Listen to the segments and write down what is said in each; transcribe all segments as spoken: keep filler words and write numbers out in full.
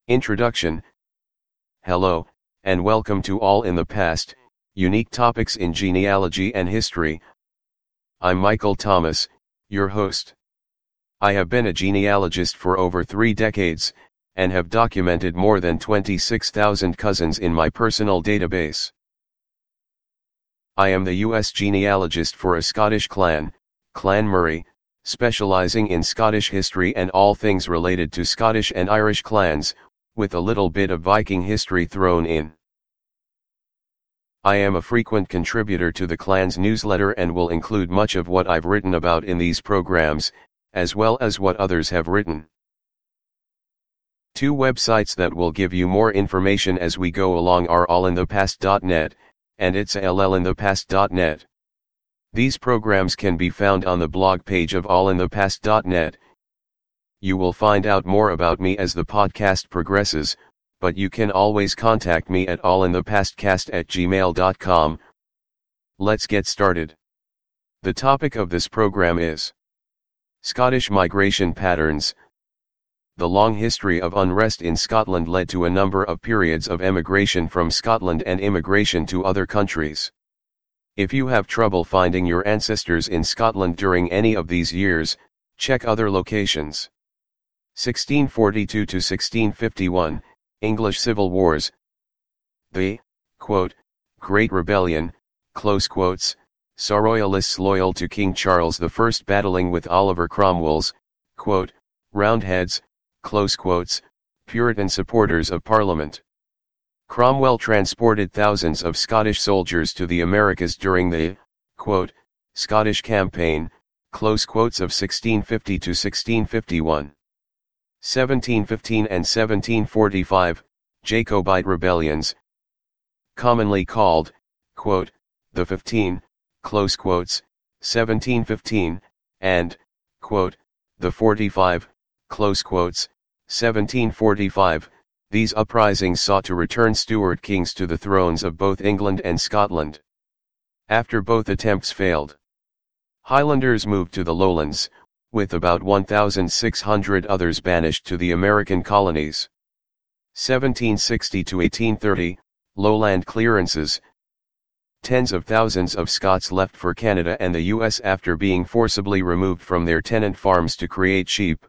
Introduction. Hello, and welcome to All in the Past, Unique Topics in Genealogy and History. I'm Michael Thomas, your host. I have been a genealogist for over three decades, and have documented more than twenty-six thousand cousins in my personal database. I am the U S genealogist for a Scottish clan, Clan Murray, specializing in Scottish history and all things related to Scottish and Irish clans, with a little bit of Viking history thrown in. I am a frequent contributor to the clan's newsletter and will include much of what I've written about in these programs, as well as what others have written. Two websites that will give you more information as we go along are all in the past dot net, and it's all in the past dot net. These programs can be found on the blog page of all in the past dot net. You will find out more about me as the podcast progresses, but you can always contact me at allinthepastcast at gmail dot com. Let's get started. The topic of this program is Scottish migration patterns. The long history of unrest in Scotland led to a number of periods of emigration from Scotland and immigration to other countries. If you have trouble finding your ancestors in Scotland during any of these years, check other locations. sixteen forty-two to sixteen fifty-one, English Civil Wars. The, quote, Great Rebellion, close quotes, saw royalists loyal to King Charles the First battling with Oliver Cromwell's, quote, Roundheads, close quotes, Puritan supporters of Parliament. Cromwell transported thousands of Scottish soldiers to the Americas during the, quote, Scottish campaign, close quotes of sixteen fifty to sixteen fifty-one. seventeen fifteen and seventeen forty-five, Jacobite rebellions, commonly called, quote, the fifteen, close quotes, seventeen fifteen, and, quote, the forty-five, close quotes, seventeen forty-five, these uprisings sought to return Stuart kings to the thrones of both England and Scotland. After both attempts failed, Highlanders moved to the lowlands, with about one thousand six hundred others banished to the American colonies. seventeen sixty to eighteen thirty, lowland clearances. Tens of thousands of Scots left for Canada and the U S after being forcibly removed from their tenant farms to create sheep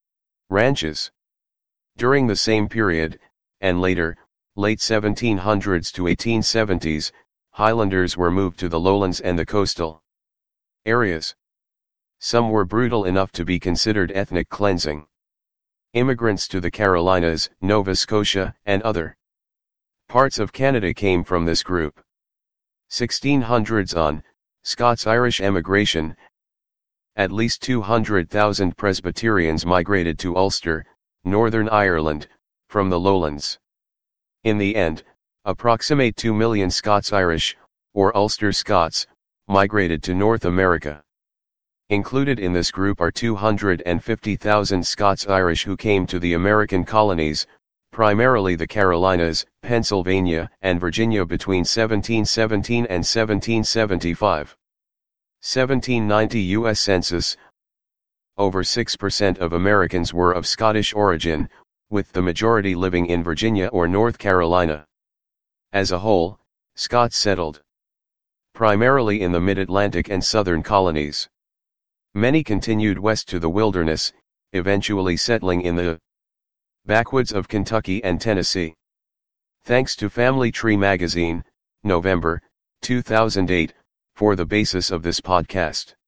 ranches. During the same period, and later, late seventeen hundreds to eighteen seventies, Highlanders were moved to the lowlands and the coastal areas. Some were brutal enough to be considered ethnic cleansing. Immigrants to the Carolinas, Nova Scotia, and other parts of Canada came from this group. sixteen hundreds on, Scots-Irish emigration. At least two hundred thousand Presbyterians migrated to Ulster, Northern Ireland, from the lowlands. In the end, approximate two million Scots-Irish, or Ulster Scots, migrated to North America. Included in this group are two hundred fifty thousand Scots-Irish who came to the American colonies, primarily the Carolinas, Pennsylvania, and Virginia between seventeen seventeen and seventeen seventy-five. seventeen ninety U S Census. Over six percent of Americans were of Scottish origin, with the majority living in Virginia or North Carolina. As a whole, Scots settled primarily in the mid-Atlantic and southern colonies. Many continued west to the wilderness, eventually settling in the backwoods of Kentucky and Tennessee. Thanks to Family Tree magazine, November, two thousand eight, for the basis of this podcast.